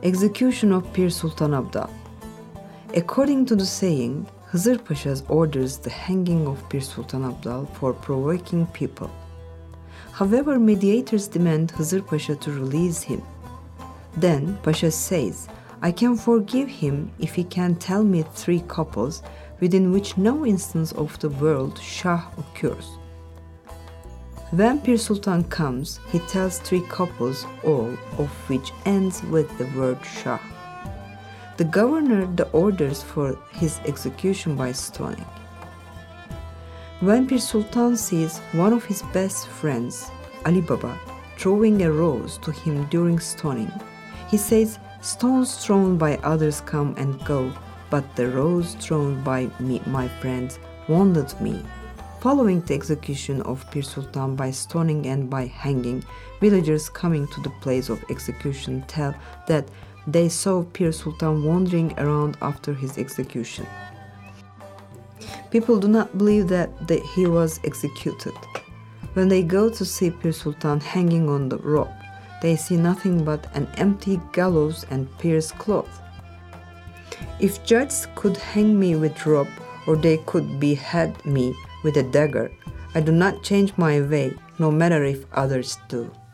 Execution of Pir Sultan Abdal. According to the saying, Hızır Pasha orders the hanging of Pir Sultan Abdal for provoking people. However, mediators demand Hızır Pasha to release him. Then Pasha says, I can forgive him if he can tell me 3 couples within which no instance of the word Shah occurs. When Pir Sultan comes, he tells 3 couples, all of which ends with the word Shah. The governor the orders for his execution by stoning. When Pir Sultan sees one of his best friends, Ali Baba, throwing a rose to him during stoning, he says, stones thrown by others come and go, but the rose thrown by me, my friends, wounded me. Following the execution of Pir Sultan by stoning and by hanging, villagers coming to the place of execution tell that they saw Pir Sultan wandering around after his execution. People do not believe that he was executed. When they go to see Pir Sultan hanging on the rope, they see nothing but an empty gallows and Pir's cloth. If judges could hang me with rope, or they could behead me with a dagger, I do not change my way, no matter if others do.